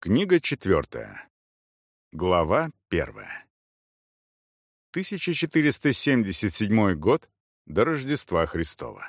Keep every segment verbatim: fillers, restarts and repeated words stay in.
Книга четвертая. Глава первая. тысяча четыреста семьдесят седьмой год до Рождества Христова.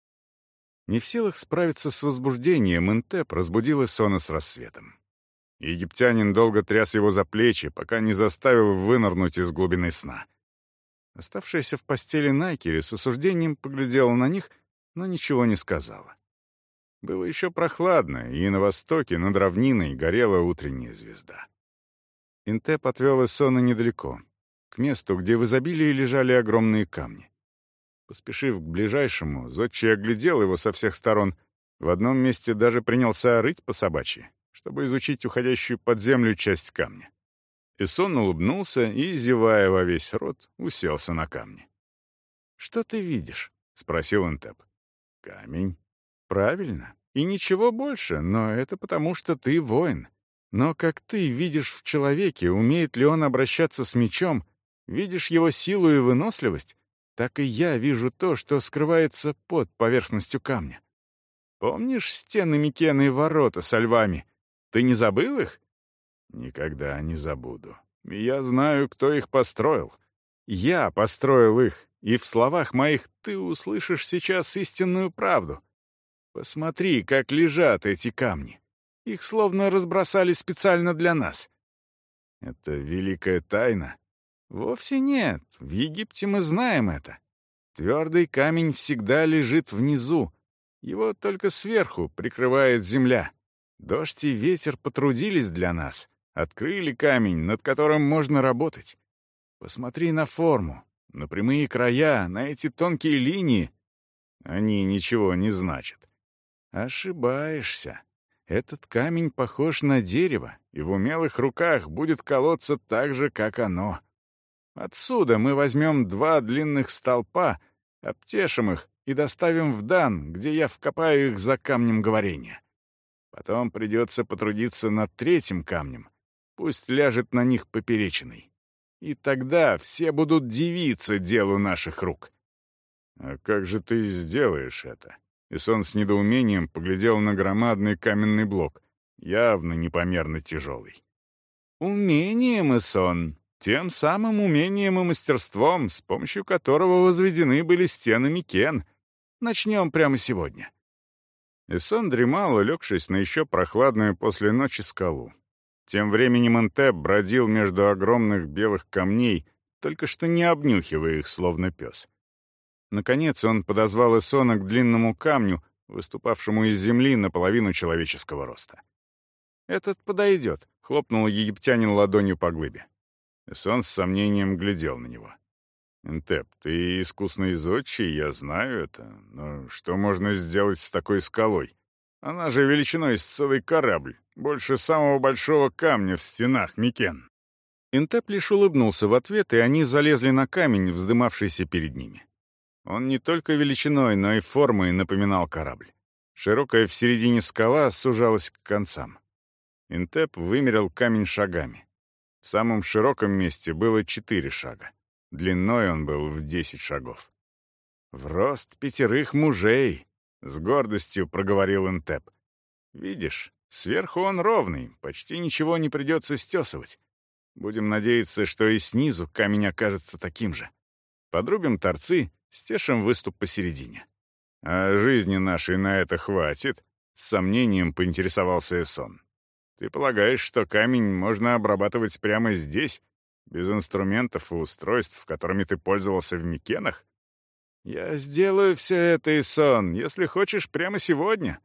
Не в силах справиться с возбуждением, Интеп разбудил Эсона с рассветом. Египтянин долго тряс его за плечи, пока не заставил вынырнуть из глубины сна. Оставшаяся в постели Найкери с осуждением поглядела на них, но ничего не сказала. Было еще прохладно, и на востоке, над равниной, горела утренняя звезда. Интеп отвел Эсона недалеко, к месту, где в изобилии лежали огромные камни. Поспешив к ближайшему, зодчий оглядел его со всех сторон, в одном месте даже принялся рыть по собачьи, чтобы изучить уходящую под землю часть камня. Эсон улыбнулся и, зевая во весь рот, уселся на камни. «Что ты видишь?» — спросил Интеп. «Камень». «Правильно. И ничего больше, но это потому, что ты воин. Но как ты видишь в человеке, умеет ли он обращаться с мечом, видишь его силу и выносливость, так и я вижу то, что скрывается под поверхностью камня. Помнишь стены Микены и ворота со львами? Ты не забыл их?» «Никогда не забуду. Я знаю, кто их построил. Я построил их, и в словах моих ты услышишь сейчас истинную правду. Посмотри, как лежат эти камни. Их словно разбросали специально для нас». «Это великая тайна?» «Вовсе нет. В Египте мы знаем это. Твердый камень всегда лежит внизу. Его только сверху прикрывает земля. Дождь и ветер потрудились для нас. Открыли камень, над которым можно работать. Посмотри на форму, на прямые края, на эти тонкие линии. Они ничего не значат». «Ошибаешься. Этот камень похож на дерево, и в умелых руках будет колоться так же, как оно. Отсюда мы возьмем два длинных столпа, обтешим их и доставим в Дан, где я вкопаю их за камнем говорения. Потом придется потрудиться над третьим камнем. Пусть ляжет на них поперечиной. И тогда все будут дивиться делу наших рук». «А как же ты сделаешь это?» Эсон с недоумением поглядел на громадный каменный блок, явно непомерно тяжелый. «Умением, Эсон, тем самым умением и мастерством, с помощью которого возведены были стены Микен. Начнем прямо сегодня». Эсон дремал, улегшись на еще прохладную после ночи скалу. Тем временем Интеп бродил между огромных белых камней, только что не обнюхивая их, словно пес. Наконец он подозвал Эсона к длинному камню, выступавшему из земли наполовину человеческого роста. «Этот подойдет», — хлопнул египтянин ладонью по глыбе. Эсон с сомнением глядел на него. «Интеп, ты искусный зодчий, я знаю это, но что можно сделать с такой скалой? Она же величиной с целый корабль, больше самого большого камня в стенах Микен». Интеп лишь улыбнулся в ответ, и они залезли на камень, вздымавшийся перед ними. Он не только величиной, но и формой напоминал корабль. Широкая в середине скала сужалась к концам. Интеп вымерил камень шагами. В самом широком месте было четыре шага. Длиной он был в десять шагов. «В рост пятерых мужей», — с гордостью проговорил Интеп. «Видишь, сверху он ровный, почти ничего не придется стесывать. Будем надеяться, что и снизу камень окажется таким же. Подрубим торцы, стешим выступ посередине». «А жизни нашей на это хватит?» — с сомнением поинтересовался Эсон. «Ты полагаешь, что камень можно обрабатывать прямо здесь, без инструментов и устройств, которыми ты пользовался в Микенах?» «Я сделаю все это, Эсон, если хочешь, прямо сегодня».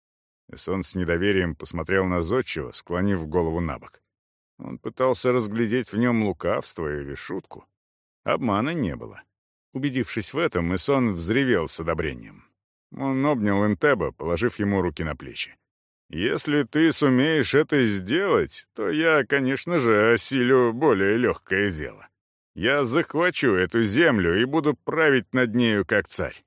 Эсон с недоверием посмотрел на зодчего, склонив голову на бок. Он пытался разглядеть в нем лукавство или шутку. Обмана не было. Убедившись в этом, Эсон взревел с одобрением. Он обнял Интеба, положив ему руки на плечи. «Если ты сумеешь это сделать, то я, конечно же, осилю более легкое дело. Я захвачу эту землю и буду править над нею как царь.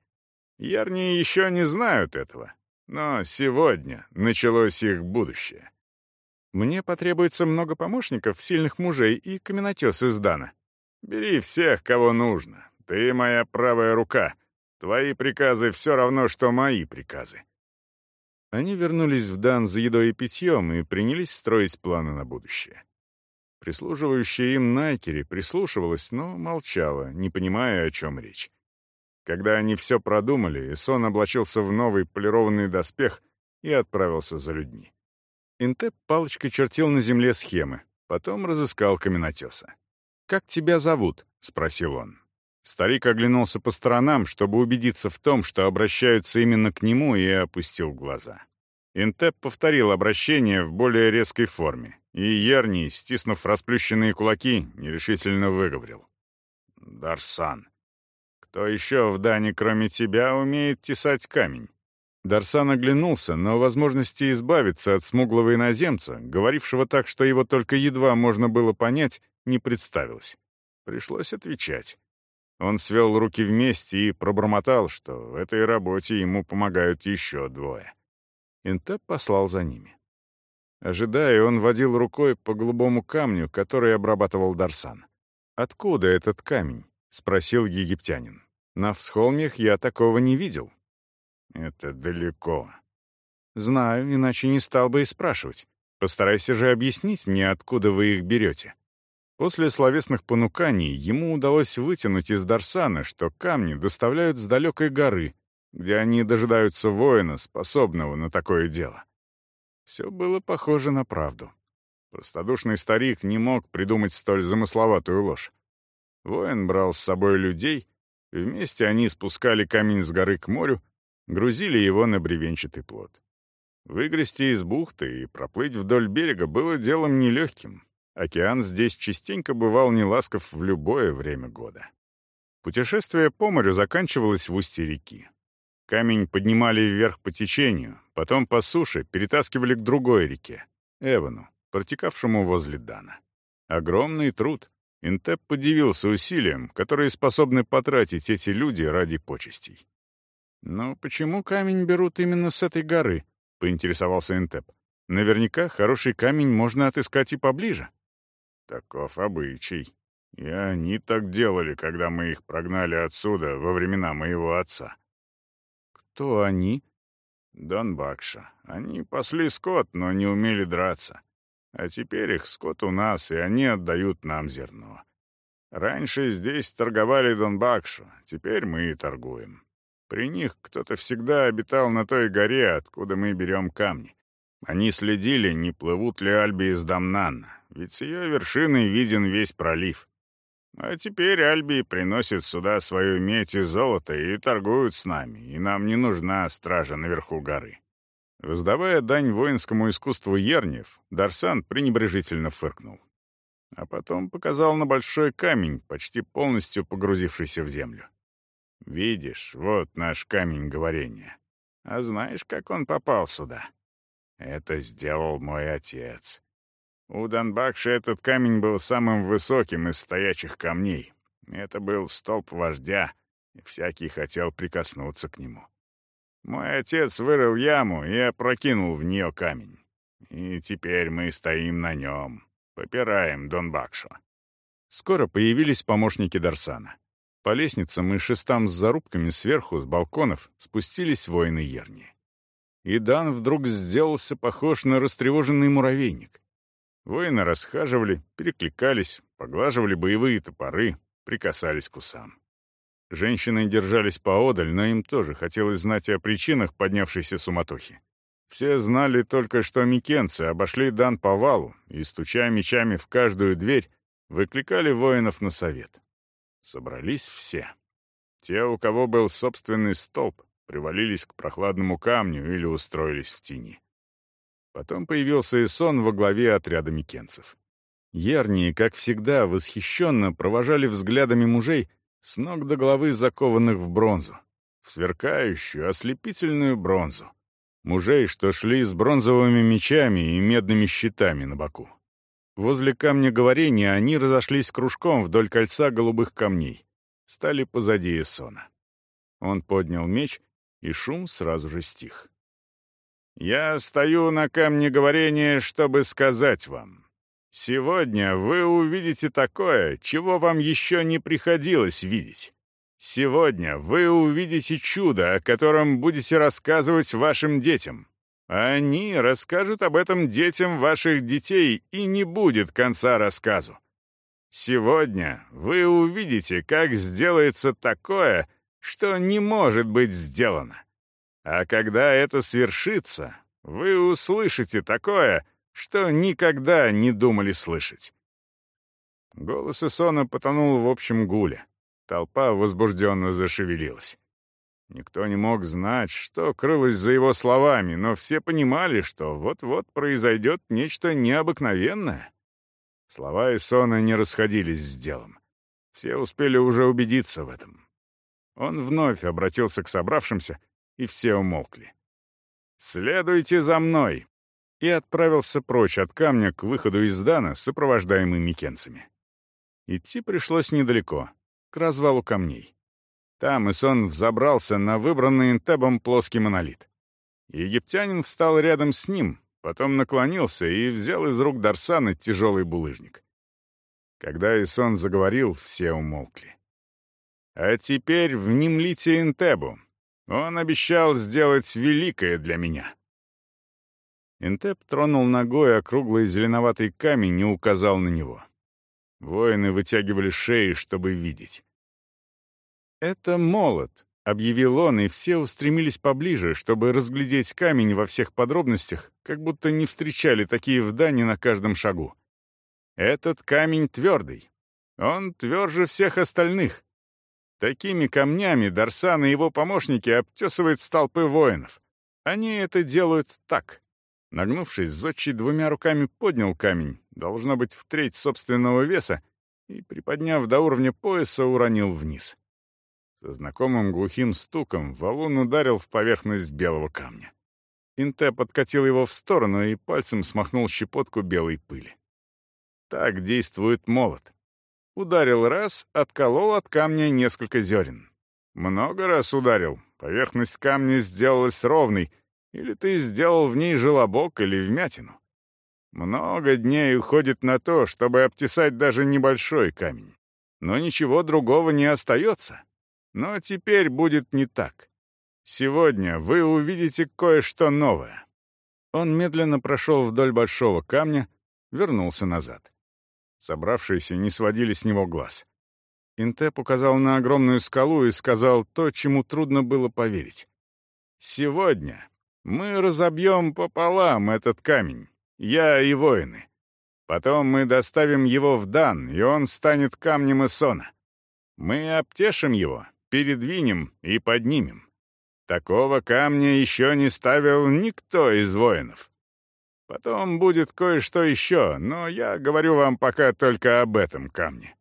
Ярни еще не знают этого, но сегодня началось их будущее». «Мне потребуется много помощников, сильных мужей и каменотес из Дана». «Бери всех, кого нужно. Ты моя правая рука. Твои приказы все равно, что мои приказы». Они вернулись в Дан за едой и питьем и принялись строить планы на будущее. Прислуживающая им Найкери прислушивалась, но молчала, не понимая, о чем речь. Когда они все продумали, Эсон облачился в новый полированный доспех и отправился за людьми. Интеп палочкой чертил на земле схемы, потом разыскал каменотеса. «Как тебя зовут?» — спросил он. Старик оглянулся по сторонам, чтобы убедиться в том, что обращаются именно к нему, и опустил глаза. Интеп повторил обращение в более резкой форме, и Ерний, стиснув расплющенные кулаки, нерешительно выговорил. «Дарсан, кто еще в Дане, кроме тебя, умеет тесать камень?» Дарсан оглянулся, но возможности избавиться от смуглого иноземца, говорившего так, что его только едва можно было понять, не представилось. Пришлось отвечать. Он свел руки вместе и пробормотал, что в этой работе ему помогают еще двое. Интеп послал за ними. Ожидая, он водил рукой по голубому камню, который обрабатывал Дарсан. «Откуда этот камень?» — спросил египтянин. «На всхолмьях я такого не видел». «Это далеко». «Знаю, иначе не стал бы и спрашивать. Постарайся же объяснить мне, откуда вы их берете». После словесных понуканий ему удалось вытянуть из Дарсана, что камни доставляют с далекой горы, где они дожидаются воина, способного на такое дело. Все было похоже на правду. Простодушный старик не мог придумать столь замысловатую ложь. Воин брал с собой людей, и вместе они спускали камень с горы к морю, грузили его на бревенчатый плот. Выгрести из бухты и проплыть вдоль берега было делом нелегким. Океан здесь частенько бывал неласков в любое время года. Путешествие по морю заканчивалось в устье реки. Камень поднимали вверх по течению, потом по суше перетаскивали к другой реке, Эвану, протекавшему возле Дана. Огромный труд. Интеп подивился усилиям, которые способны потратить эти люди ради почестей. «Но почему камень берут именно с этой горы?» — поинтересовался Интеп. «Наверняка хороший камень можно отыскать и поближе». «Таков обычай. И они так делали, когда мы их прогнали отсюда во времена моего отца». «Кто они?» «Донбакша. Они пасли скот, но не умели драться. А теперь их скот у нас, и они отдают нам зерно. Раньше здесь торговали Донбакшу, теперь мы и торгуем. При них кто-то всегда обитал на той горе, откуда мы берем камни. Они следили, не плывут ли Альби из Дамнана, ведь с ее вершины виден весь пролив. А теперь Альби приносит сюда свою медь и золото и торгуют с нами, и нам не нужна стража наверху горы». Воздавая дань воинскому искусству Ерниев, Дарсан пренебрежительно фыркнул. А потом показал на большой камень, почти полностью погрузившийся в землю. «Видишь, вот наш камень говорения. А знаешь, как он попал сюда? Это сделал мой отец. У Донбакши этот камень был самым высоким из стоячих камней. Это был столб вождя, и всякий хотел прикоснуться к нему. Мой отец вырыл яму и опрокинул в нее камень. И теперь мы стоим на нем, попираем Донбакшу». Скоро появились помощники Дарсана. По лестницам и шестам с зарубками сверху, с балконов, спустились воины Ерни. И Дан вдруг сделался похож на растревоженный муравейник. Воины расхаживали, перекликались, поглаживали боевые топоры, прикасались к усам. Женщины держались поодаль, но им тоже хотелось знать о причинах поднявшейся суматохи. Все знали только, что микенцы обошли Дан по валу и, стуча мечами в каждую дверь, выкликали воинов на совет. Собрались все. Те, у кого был собственный столб, привалились к прохладному камню или устроились в тени. Потом появился Эсон во главе отряда микенцев. Ернии, как всегда, восхищенно провожали взглядами мужей, с ног до головы закованных в бронзу, в сверкающую, ослепительную бронзу. Мужей, что шли с бронзовыми мечами и медными щитами на боку. Возле камня говорения они разошлись кружком вдоль кольца голубых камней, стали позади Эсона. Он поднял меч, и шум сразу же стих. «Я стою на камне говорения, чтобы сказать вам. Сегодня вы увидите такое, чего вам еще не приходилось видеть. Сегодня вы увидите чудо, о котором будете рассказывать вашим детям. Они расскажут об этом детям ваших детей, и не будет конца рассказу. Сегодня вы увидите, как сделается такое, что не может быть сделано. А когда это свершится, вы услышите такое, что никогда не думали слышать». Голос Эсона потонул в общем гуле. Толпа возбужденно зашевелилась. Никто не мог знать, что крылось за его словами, но все понимали, что вот-вот произойдет нечто необыкновенное. Слова Эсона не расходились с делом. Все успели уже убедиться в этом. Он вновь обратился к собравшимся, и все умолкли. «Следуйте за мной!» и отправился прочь от камня к выходу из Дана, сопровождаемый микенцами. Идти пришлось недалеко, к развалу камней. Там Эсон взобрался на выбранный Интебом плоский монолит. Египтянин встал рядом с ним, потом наклонился и взял из рук Дарсана тяжелый булыжник. Когда Эсон заговорил, все умолкли. «А теперь внемлите Интебу. Он обещал сделать великое для меня». Интеб тронул ногой округлый зеленоватый камень и указал на него. Воины вытягивали шеи, чтобы видеть. «Это молот», — объявил он, и все устремились поближе, чтобы разглядеть камень во всех подробностях, как будто не встречали такие в Дане на каждом шагу. «Этот камень твердый. Он тверже всех остальных. Такими камнями Дарсан и его помощники обтесывают столпы воинов. Они это делают так». Нагнувшись, зодчий двумя руками поднял камень, должно быть, в треть собственного веса, и, приподняв до уровня пояса, уронил вниз. Со знакомым глухим стуком валун ударил в поверхность белого камня. Инте подкатил его в сторону и пальцем смахнул щепотку белой пыли. Так действует молот. Ударил раз, отколол от камня несколько зерен. Много раз ударил, поверхность камня сделалась ровной, или ты сделал в ней желобок или вмятину. Много дней уходит на то, чтобы обтесать даже небольшой камень. Но ничего другого не остается. Но теперь будет не так. Сегодня вы увидите кое-что новое». Он медленно прошел вдоль большого камня, вернулся назад. Собравшиеся не сводили с него глаз. Интеп указал на огромную скалу и сказал то, чему трудно было поверить. «Сегодня мы разобьем пополам этот камень, я и воины. Потом мы доставим его в Дан, и он станет камнем Эсона. Мы обтешим его, передвинем и поднимем. Такого камня еще не ставил никто из воинов. Потом будет кое-что еще, но я говорю вам пока только об этом камне».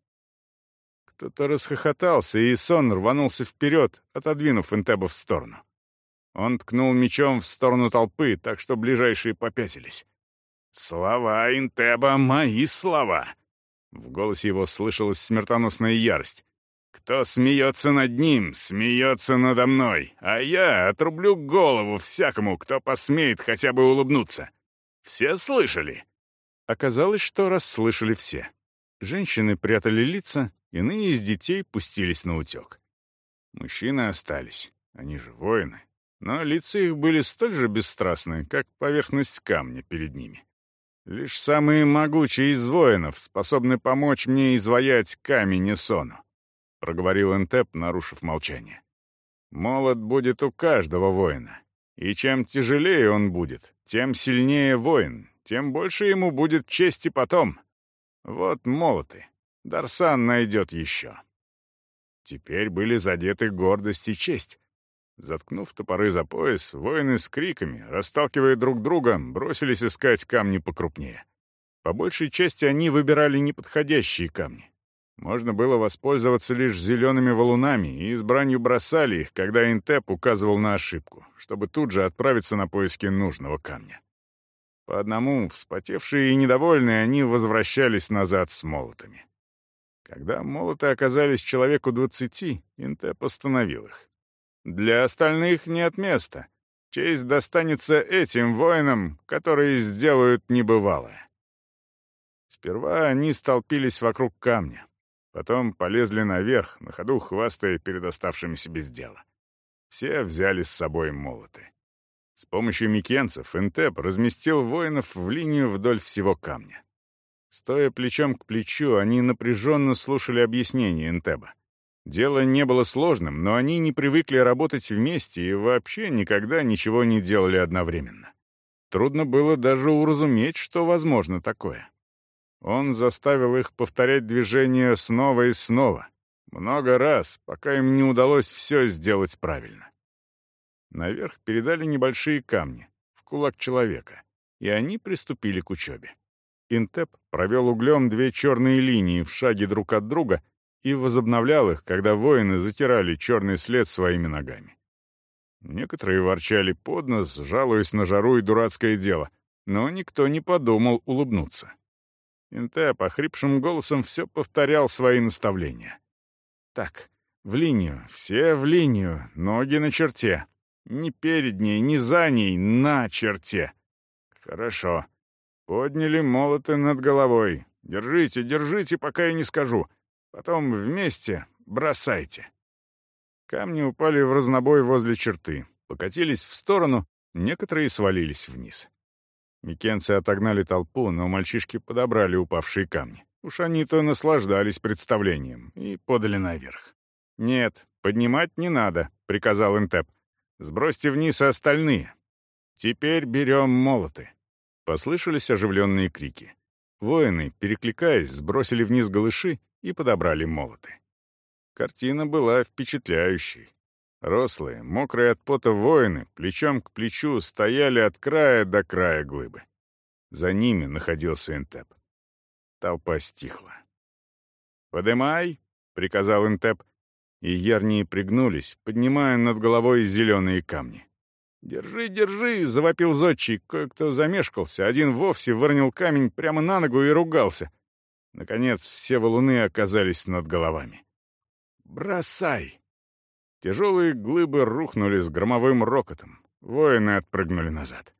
Кто-то расхохотался, и Эсон рванулся вперед, отодвинув Интеба в сторону. Он ткнул мечом в сторону толпы, так что ближайшие попятились. «Слова Интеба — мои слова!» В голосе его слышалась смертоносная ярость. «Кто смеется над ним, смеется надо мной, а я отрублю голову всякому, кто посмеет хотя бы улыбнуться. Все слышали?» Оказалось, что расслышали все. Женщины прятали лица, иные из детей пустились на утек. Мужчины остались, они же воины. Но лица их были столь же бесстрастны, как поверхность камня перед ними. Лишь самые могучие из воинов способны помочь мне изваять камень Эсону, — проговорил Интеп, нарушив молчание. Молот будет у каждого воина, и чем тяжелее он будет, тем сильнее воин, тем больше ему будет чести потом. Вот молоты. Дарсан найдет еще. Теперь были задеты гордость и честь. Заткнув топоры за пояс, воины с криками, расталкивая друг друга, бросились искать камни покрупнее. По большей части они выбирали неподходящие камни. Можно было воспользоваться лишь зелеными валунами, и с бранью бросали их, когда Интеп указывал на ошибку, чтобы тут же отправиться на поиски нужного камня. По одному, вспотевшие и недовольные, они возвращались назад с молотами. Когда молоты оказались человеку двадцати, Интеп остановил их. Для остальных нет места. Честь достанется этим воинам, которые сделают небывалое. Сперва они столпились вокруг камня. Потом полезли наверх, на ходу хвастая перед оставшимися без дела. Все взяли с собой молоты. С помощью микенцев Интеп разместил воинов в линию вдоль всего камня. Стоя плечом к плечу, они напряженно слушали объяснения Интеба. Дело не было сложным, но они не привыкли работать вместе и вообще никогда ничего не делали одновременно. Трудно было даже уразуметь, что возможно такое. Он заставил их повторять движения снова и снова, много раз, пока им не удалось все сделать правильно. Наверх передали небольшие камни, в кулак человека, и они приступили к учебе. Интеп провел углем две черные линии в шаге друг от друга и возобновлял их, когда воины затирали черный след своими ногами. Некоторые ворчали под нос, жалуясь на жару и дурацкое дело, но никто не подумал улыбнуться. Интеп охрипшим голосом все повторял свои наставления. «Так, в линию, все в линию, ноги на черте. Ни перед ней, ни за ней, на черте. Хорошо. Подняли молоты над головой. Держите, держите, пока я не скажу. Потом вместе бросайте». Камни упали в разнобой возле черты, покатились в сторону, некоторые свалились вниз. Микенцы отогнали толпу, но мальчишки подобрали упавшие камни. Уж они-то наслаждались представлением и подали наверх. «Нет, поднимать не надо», — приказал Интеп. «Сбросьте вниз остальные. Теперь берем молоты». Послышались оживленные крики. Воины, перекликаясь, сбросили вниз голыши и подобрали молоты. Картина была впечатляющей. Рослые, мокрые от пота воины, плечом к плечу, стояли от края до края глыбы. За ними находился Интеп. Толпа стихла. «Подымай!» — приказал Интеп, и ярнии пригнулись, поднимая над головой зеленые камни. «Держи, держи!» — завопил зодчий. Кое-кто замешкался, один вовсе выронил камень прямо на ногу и ругался. Наконец, все валуны оказались над головами. «Бросай!» Тяжелые глыбы рухнули с громовым рокотом. Воины отпрыгнули назад.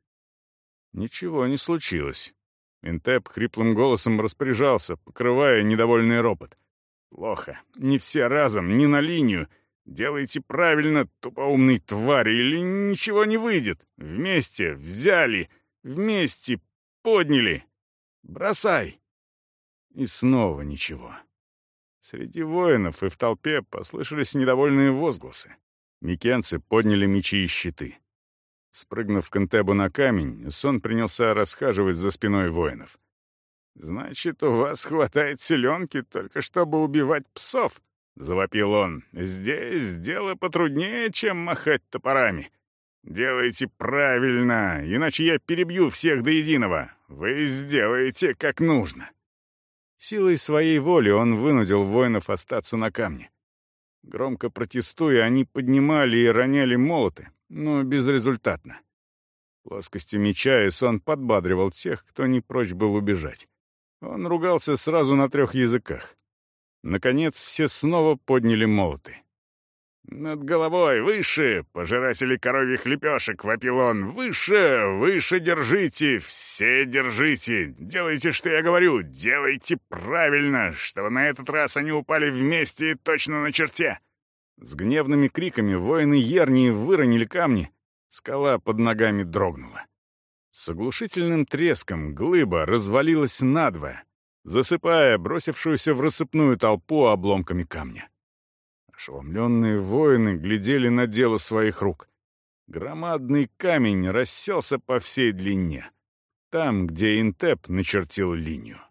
Ничего не случилось. Интеп хриплым голосом распоряжался, покрывая недовольный ропот. «Плохо. Не все разом, не на линию. Делайте правильно, тупоумные твари, или ничего не выйдет. Вместе взяли, вместе подняли. Бросай!» И снова ничего. Среди воинов и в толпе послышались недовольные возгласы. Микенцы подняли мечи и щиты. Спрыгнув к Интебу на камень, Сон принялся расхаживать за спиной воинов. «Значит, у вас хватает силенки только чтобы убивать псов?» — завопил он. «Здесь дело потруднее, чем махать топорами. Делайте правильно, иначе я перебью всех до единого. Вы сделаете как нужно». Силой своей воли он вынудил воинов остаться на камне. Громко протестуя, они поднимали и роняли молоты, но безрезультатно. Плоскостью меча Эсон подбадривал тех, кто не прочь был убежать. Он ругался сразу на трех языках. Наконец, все снова подняли молоты. «Над головой, выше, пожиратели коровьих лепешек!» — вопил он. «Выше, выше держите, все держите! Делайте, что я говорю, делайте правильно, чтобы на этот раз они упали вместе и точно на черте!» С гневными криками воины Ернии выронили камни. Скала под ногами дрогнула. С оглушительным треском глыба развалилась надвое, засыпая бросившуюся в рассыпную толпу обломками камня. Ошеломленные воины глядели на дело своих рук. Громадный камень расселся по всей длине, там, где Интеп начертил линию.